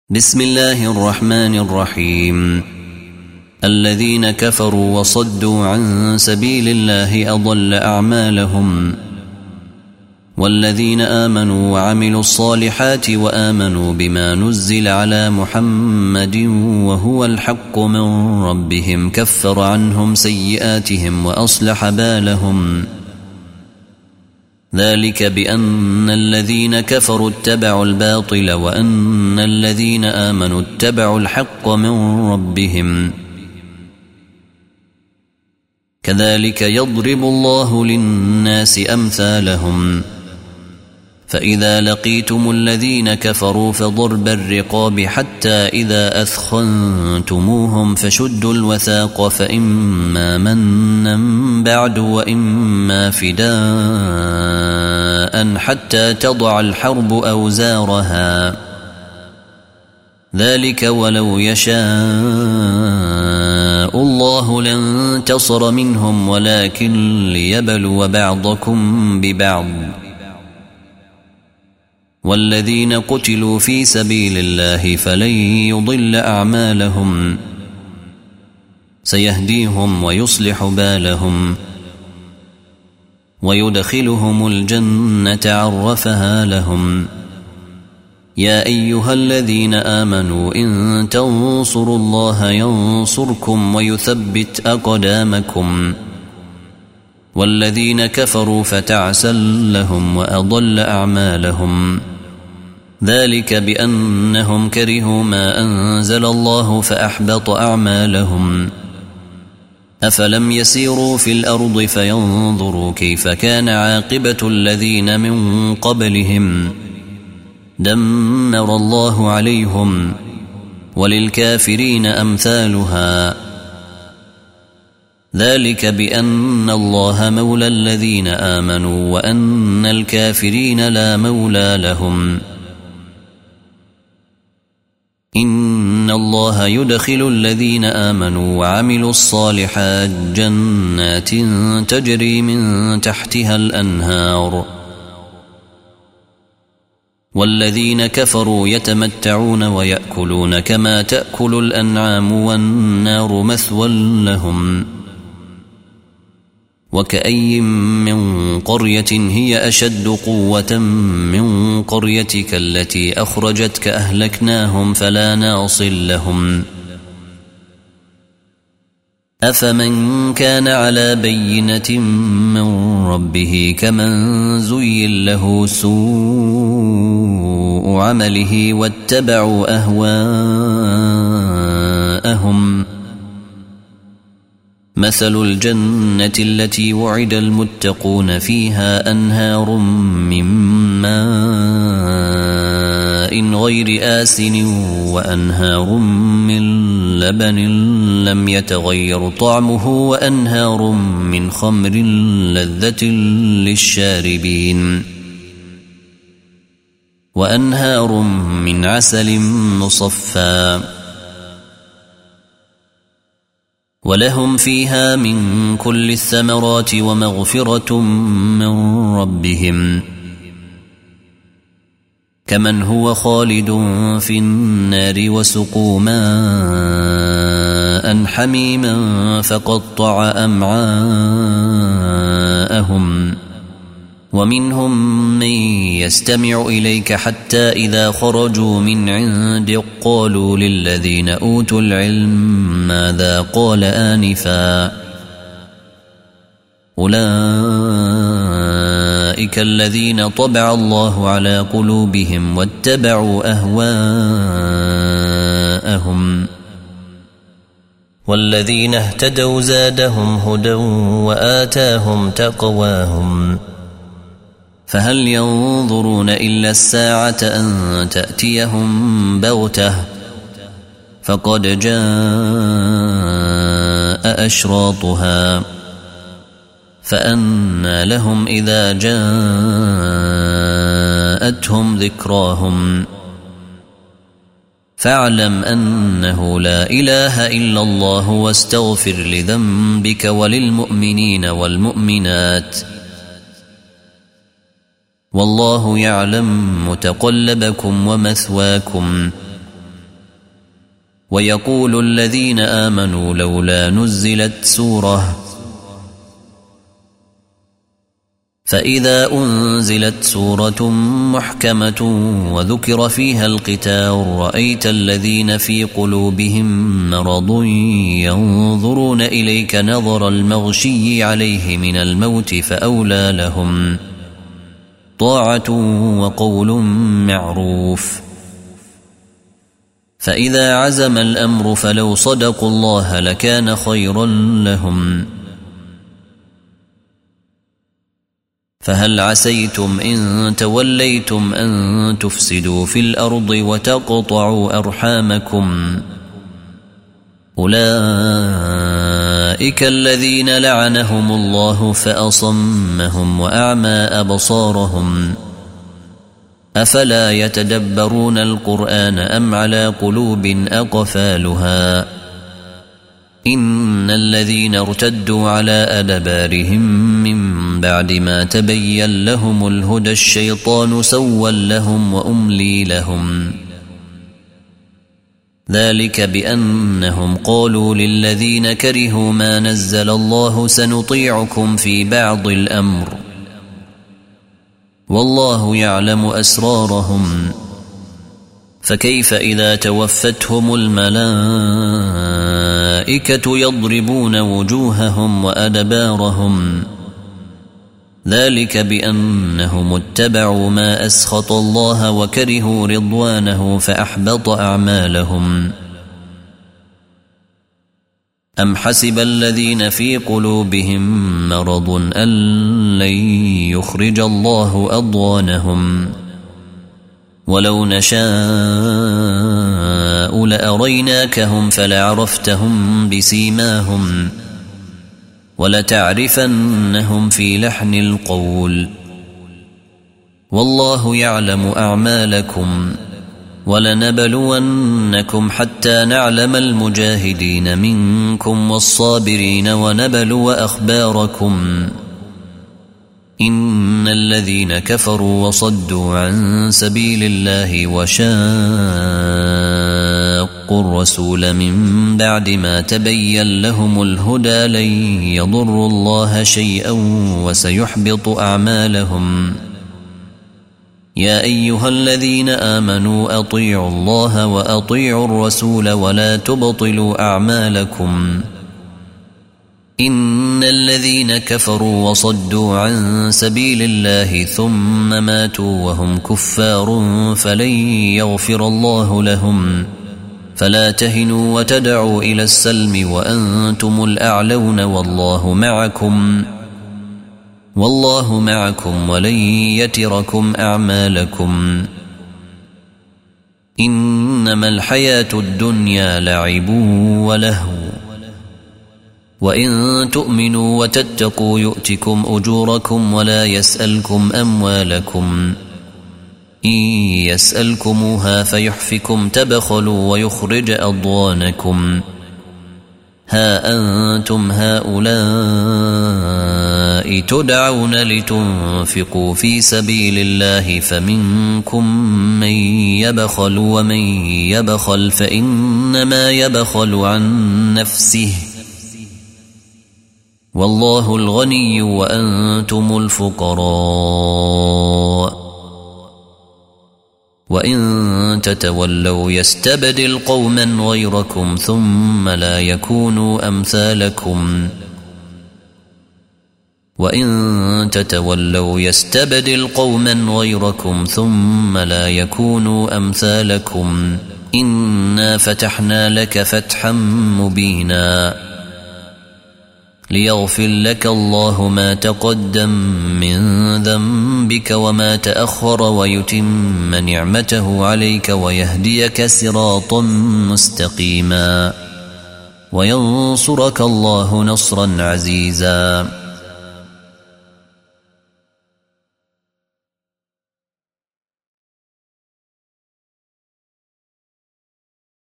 بسم الله الرحمن الرحيم. الذين كفروا وصدوا عن سبيل الله أضل أعمالهم، والذين آمنوا وعملوا الصالحات وآمنوا بما نزل على محمد وهو الحق من ربهم كفر عنهم سيئاتهم وأصلح بالهم. ذلك بأن الذين كفروا اتبعوا الباطل وأن الذين آمنوا اتبعوا الحق من ربهم. كذلك يضرب الله للناس أمثالهم. فإذا لقيتم الذين كفروا فضرب الرقاب حتى إذا أثخنتموهم فشدوا الوثاق، فإما منا بعد وإما فداء حتى تضع الحرب أوزارها. ذلك ولو يشاء الله لانتصر منهم ولكن ليبلو بعضكم ببعض. والذين قتلوا في سبيل الله فلن يضل أعمالهم، سيهديهم ويصلح بالهم ويدخلهم الجنة عرفها لهم. يا أيها الذين آمنوا إن تنصروا الله ينصركم ويثبت أقدامكم. والذين كفروا فتعسا لهم وأضل أعمالهم. ذلك بأنهم كرهوا ما أنزل الله فأحبط أعمالهم. أفلم يسيروا في الأرض فينظروا كيف كان عاقبة الذين من قبلهم. دمر الله عليهم وللكافرين أمثالها. ذلك بأن الله مولى الذين آمنوا وأن الكافرين لا مولى لهم. إن الله يدخل الذين آمنوا وعملوا الصالحات جنات تجري من تحتها الأنهار، والذين كفروا يتمتعون ويأكلون كما تأكل الأنعام والنار مثوى لهم. وكأي من قرية هي أشد قوة من قريتك التي أخرجتك أهلكناهم فلا ناصر لهم. أفمن كان على بينة من ربه كمن زين له سوء عمله واتبعوا أهواءهم. مثل الجنة التي وعد المتقون فيها أنهار من ماء غير آسن وأنهار من لبن لم يتغير طعمه وأنهار من خمر لذة للشاربين وأنهار من عسل مصفى ولهم فيها من كل الثمرات ومغفرة من ربهم. كمن هو خالد في النار وسقوا ماء حميما فقطع أمعاءهم. ومنهم من يستمع إليك حتى إذا خرجوا من عندك قالوا للذين أوتوا العلم ماذا قال آنفا. أولئك الذين طبع الله على قلوبهم واتبعوا أهواءهم. والذين اهتدوا زادهم هدى وآتاهم تقواهم. فهل ينظرون إلا الساعة أن تأتيهم بغتة فقد جاء أشراطها. فأنى لهم إذا جاءتهم ذكراهم. فاعلم أنه لا إله إلا الله واستغفر لذنبك وللمؤمنين والمؤمنات والله يعلم متقلبكم ومثواكم ويقول الذين آمنوا لولا نزلت سورة فإذا أنزلت سورة محكمة وذكر فيها القتال رأيت الذين في قلوبهم مرض ينظرون إليك نظر المغشي عليه من الموت فأولى لهم طاعة وقول معروف فإذا عزم الأمر فلو صدقوا الله لكان خيرا لهم فهل عسيتم إن توليتم أن تفسدوا في الأرض وتقطعوا أرحامكم أولئك الذين لعنهم الله فأصمهم وأعمى أبصارهم أفلا يتدبرون القرآن أم على قلوب أقفالها إن الذين ارتدوا على أدبارهم من بعد ما تبين لهم الهدى الشيطان سول لهم وأملي لهم ذلك بأنهم قالوا للذين كرهوا ما نزل الله سنطيعكم في بعض الأمر والله يعلم أسرارهم فكيف إذا توفتهم الملائكة يضربون وجوههم وأدبارهم ذلك بأنهم اتبعوا ما أسخط الله وكرهوا رضوانه فأحبط أعمالهم أم حسب الذين في قلوبهم مرض أن لن يخرج الله أضغانهم ولو نشاء لأريناكهم فلعرفتهم بسيماهم ولتعرفنهم في لحن القول والله يعلم أعمالكم ولنبلونكم حتى نعلم المجاهدين منكم والصابرين ونبلو أخباركم إن الذين كفروا وصدوا عن سبيل الله وشاقوا الرسول من بعد ما تبين لهم الهدى لن يضروا الله شيئا وسيحبط أعمالهم يا أيها الذين آمنوا أطيعوا الله وأطيعوا الرسول ولا تبطلوا أعمالكم إن الذين كفروا وصدوا عن سبيل الله ثم ماتوا وهم كفار فلن يغفر الله لهم فلا تهنوا وتدعوا إلى السلم وأنتم الأعلون والله معكم ولن يتركم أعمالكم إنما الحياة الدنيا لعب ولهو وإن تؤمنوا وتتقوا يؤتكم أجوركم ولا يسألكم أموالكم إن يسألكموها فيحفكم تبخلوا ويخرج أضغانكم ها أنتم هؤلاء تدعون لتنفقوا في سبيل الله فمنكم من يبخل ومن يبخل فإنما يبخل عن نفسه والله الغني وأنتم الفقراء وإن تتولوا يستبدل قوما غيركم ثم لا يكونوا أمثالكم وإن تتولوا يستبدل قوما غيركم ثم لا يكونوا أمثالكم إنا فتحنا لك فتحا مبينا ليغفر لك الله ما تقدم من ذنبك وما تأخر ويتم نعمته عليك ويهديك صراطا مستقيما وينصرك الله نصرا عزيزا